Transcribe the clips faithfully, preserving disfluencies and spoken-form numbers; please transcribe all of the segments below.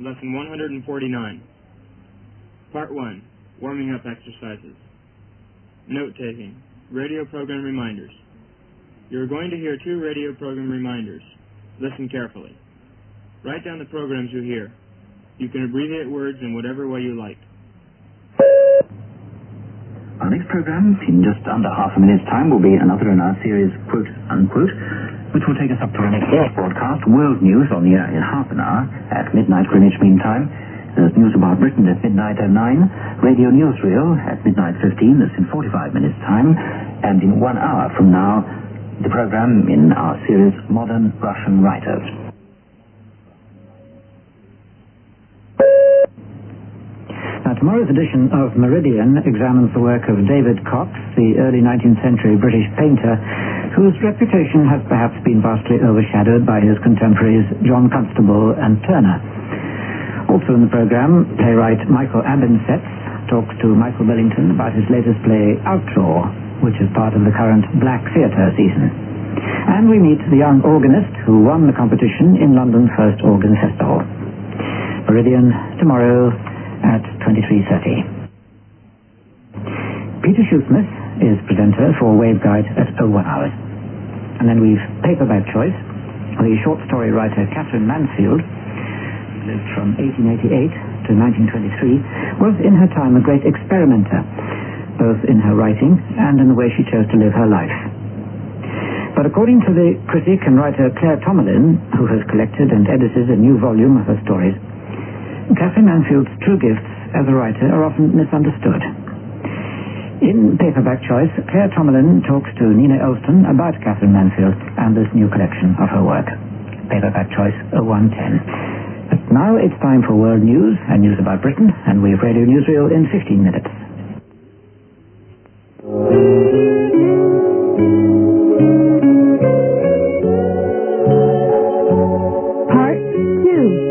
Lesson one hundred forty-nine. Part one, Warming Up Exercises. Note-taking, radio program reminders. You are going to hear two radio program reminders. Listen carefully. Write down the programs you hear. You can abbreviate words in whatever way you like. Our next program, in just under half a minute's time, will be another in our series, Quote, Unquote, which will take us up to our next broadcast, World News, on the air in half an hour, at midnight Greenwich Mean Time. There's news about Britain at midnight oh nine, Radio Newsreel at midnight fifteen, that's in forty-five minutes' time, and in one hour from now, the program in our series, Modern Russian Writers. Now, tomorrow's edition of Meridian examines the work of David Cox, the early nineteenth century British painter, whose reputation has perhaps been vastly overshadowed by his contemporaries John Constable and Turner. Also in the program, playwright Michael Abensets talks to Michael Billington about his latest play, Outlaw, which is part of the current Black Theatre season. And we meet the young organist who won the competition in London's first organ festival. Meridian, tomorrow at twenty-three thirty. Peter Shoesmith is presenter for Waveguide at oh one hours. And then we've paperback choice. The short story writer Catherine Mansfield, who lived from eighteen eighty-eight to nineteen twenty-three, was in her time a great experimenter, both in her writing and in the way she chose to live her life. But according to the critic and writer Claire Tomalin, who has collected and edited a new volume of her stories, Catherine Mansfield's true gifts as a writer are often misunderstood. In Paperback Choice, Claire Tomalin talks to Nina Elston about Catherine Mansfield and this new collection of her work. Paperback Choice oh one ten. But now it's time for World News and news about Britain, and we have Radio Newsreel in fifteen minutes. Part two.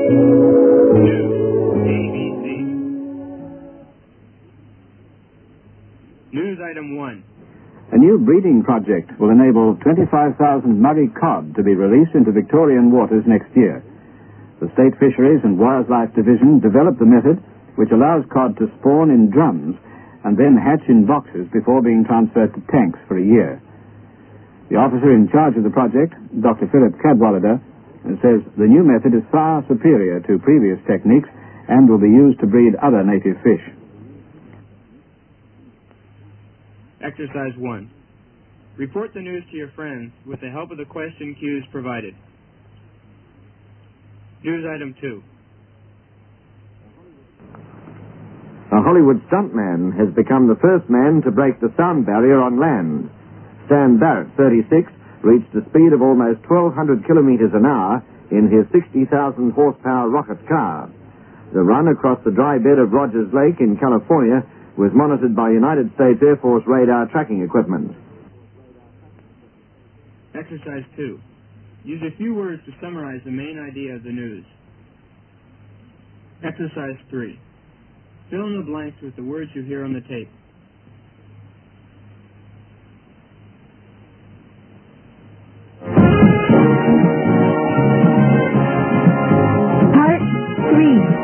News item one. A new breeding project will enable twenty-five thousand Murray cod to be released into Victorian waters next year. The State Fisheries and Wildlife Division developed the method which allows cod to spawn in drums and then hatch in boxes before being transferred to tanks for a year. The officer in charge of the project, Doctor Philip Cadwallader, says the new method is far superior to previous techniques and will be used to breed other native fish. Exercise one. Report the news to your friends with the help of the question cues provided. News item two. A Hollywood stuntman has become the first man to break the sound barrier on land. Stan Barrett, thirty-six, reached a speed of almost twelve hundred kilometers an hour in his sixty thousand horsepower rocket car. The run across the dry bed of Rogers Lake in California was monitored by United States Air Force radar tracking equipment. Exercise two. Use a few words to summarize the main idea of the news. Exercise three. Fill in the blanks with the words you hear on the tape. Part three.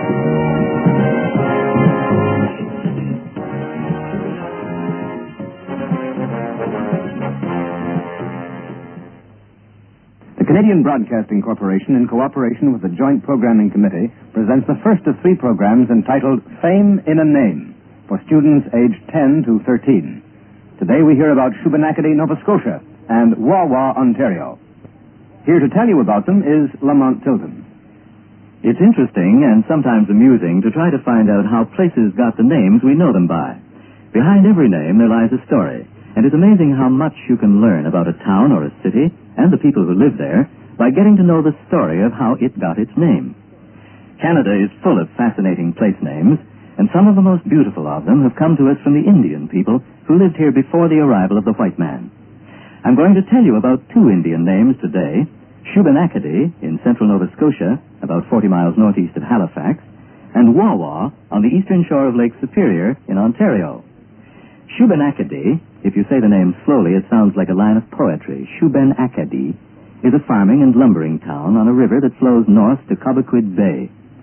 The Canadian Broadcasting Corporation, in cooperation with the Joint Programming Committee, presents the first of three programs entitled Fame in a Name for students aged ten to thirteen. Today we hear about Shubenacadie, Nova Scotia, and Wawa, Ontario. Here to tell you about them is Lamont Tilton. It's interesting and sometimes amusing to try to find out how places got the names we know them by. Behind every name there lies a story, and it's amazing how much you can learn about a town or a city and the people who live there by getting to know the story of how it got its name. Canada is full of fascinating place names, and some of the most beautiful of them have come to us from the Indian people who lived here before the arrival of the white man. I'm going to tell you about two Indian names today: Shubenacadie in central Nova Scotia, about forty miles northeast of Halifax, and Wawa on the eastern shore of Lake Superior in Ontario. Shubenacadie, if you say the name slowly, it sounds like a line of poetry. Shubenacadie is a farming and lumbering town on a river that flows north to Cobequid Bay.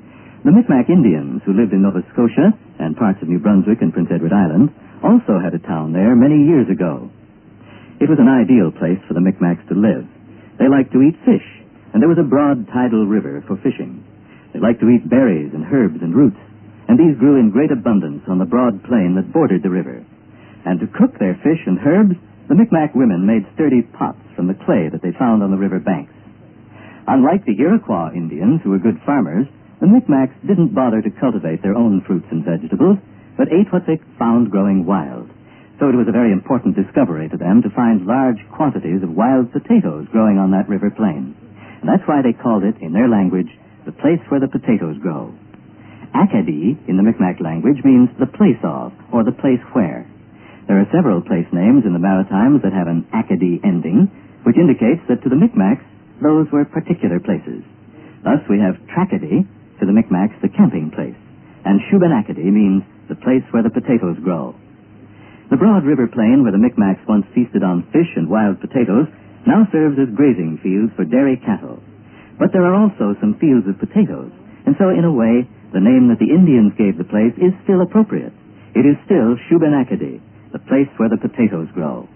The Micmac Indians, who lived in Nova Scotia and parts of New Brunswick and Prince Edward Island, also had a town there many years ago. It was an ideal place for the Micmacs to live. They liked to eat fish, and there was a broad tidal river for fishing. They liked to eat berries and herbs and roots, and these grew in great abundance on the broad plain that bordered the river. And to cook their fish and herbs, the Micmac women made sturdy pots from the clay that they found on the river banks. Unlike the Iroquois Indians, who were good farmers, the Micmacs didn't bother to cultivate their own fruits and vegetables, but ate what they found growing wild. So it was a very important discovery to them to find large quantities of wild potatoes growing on that river plain. And that's why they called it, in their language, the place where the potatoes grow. Acadie, in the Micmac language, means the place of, or the place where. There are several place names in the Maritimes that have an Acadie ending, which indicates that to the Micmacs, those were particular places. Thus, we have Tracadie, to the Micmacs, the camping place, and Shubenacadie means the place where the potatoes grow. The broad river plain where the Micmacs once feasted on fish and wild potatoes now serves as grazing fields for dairy cattle. But there are also some fields of potatoes, and so in a way, the name that the Indians gave the place is still appropriate. It is still Shubenacadie, the place where the potatoes grow.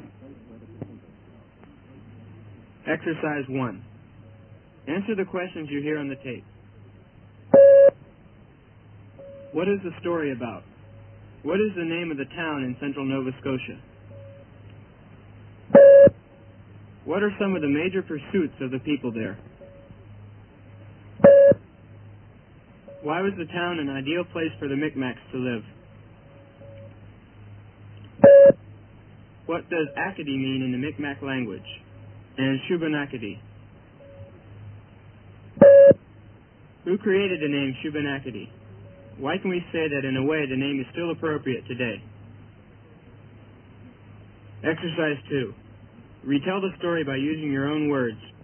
Exercise one. Answer the questions you hear on the tape. What is the story about? What is the name of the town in central Nova Scotia? What are some of the major pursuits of the people there? Why was the town an ideal place for the Micmacs to live? What does Acadie mean in the Micmac language? And Shubenacadie? Who created the name Shubenacadie? Why can we say that in a way the name is still appropriate today? Exercise two. Retell the story by using your own words.